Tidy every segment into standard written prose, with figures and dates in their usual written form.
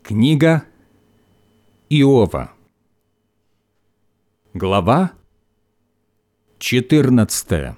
Книга Иова, глава 14.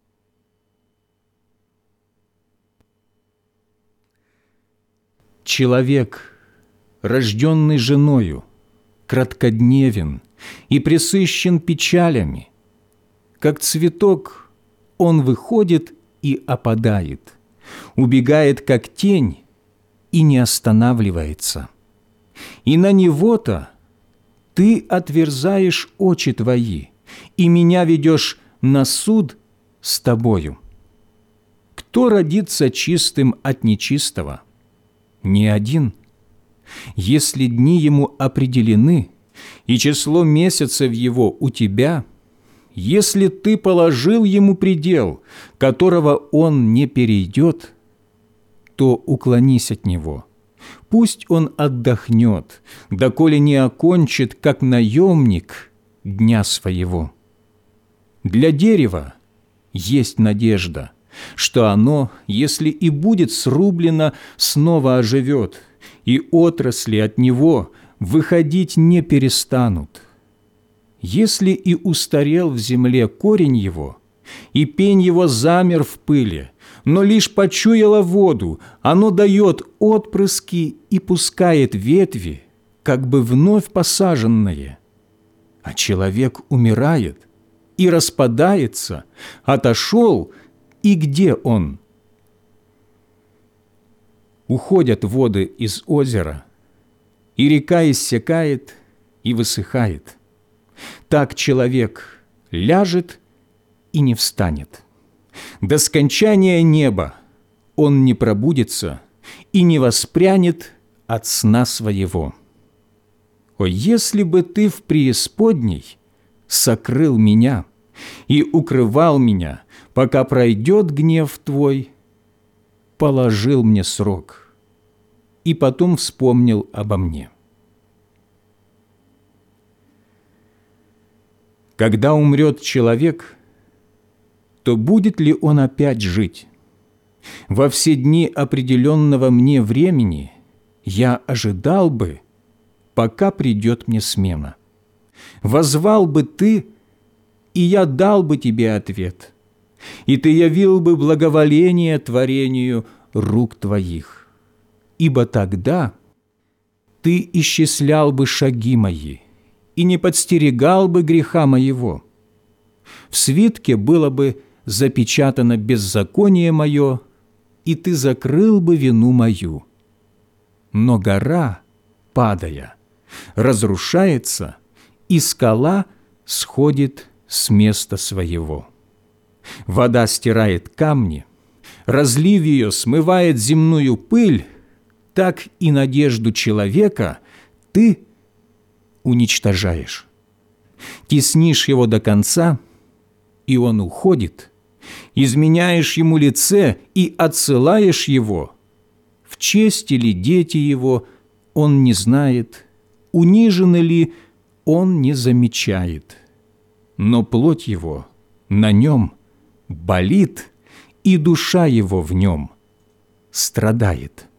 Человек, рожденный женою, краткодневен и пресыщен печалями. Как цветок он выходит и опадает, убегает, как тень, и не останавливается. И на него-то ты отверзаешь очи твои, и меня ведешь на суд с тобою. Кто родится чистым от нечистого? Ни один. Если дни ему определены, и число месяцев его у тебя, если ты положил ему предел, которого он не перейдет, то уклонись от него. Пусть он отдохнет, доколе не окончит, как наемник, дня своего. Для дерева есть надежда, что оно, если и будет срублено, снова оживет, и отрасли от него выходить не перестанут. Если и устарел в земле корень его, и пень его замер в пыли, но лишь почуяло воду, оно дает отпрыски и пускает ветви, как бы вновь посаженные. А человек умирает и распадается, отошел, и где он? Уходят воды из озера, и река иссякает и высыхает. Так человек ляжет и не встанет. До скончания неба он не пробудится и не воспрянет от сна своего. О, если бы ты в преисподней сокрыл меня и укрывал меня, пока пройдет гнев твой, положил мне срок и потом вспомнил обо мне. Когда умрет человек, то будет ли он опять жить? Во все дни определенного мне времени я ожидал бы, пока придет мне смена. Воззвал бы ты, и я дал бы тебе ответ, и ты явил бы благоволение творению рук твоих. Ибо тогда ты исчислял бы шаги мои и не подстерегал бы греха моего. В свитке было бы запечатано беззаконие мое, и ты закрыл бы вину мою. Но гора, падая, разрушается, и скала сходит с места своего. Вода стирает камни, разлив ее смывает земную пыль, так и надежду человека ты уничтожаешь. Теснишь его до конца, и он уходит, изменяешь ему лице и отсылаешь его. В чести ли дети его он не знает, унижены ли он не замечает. Но плоть его на нем болит, и душа его в нем страдает.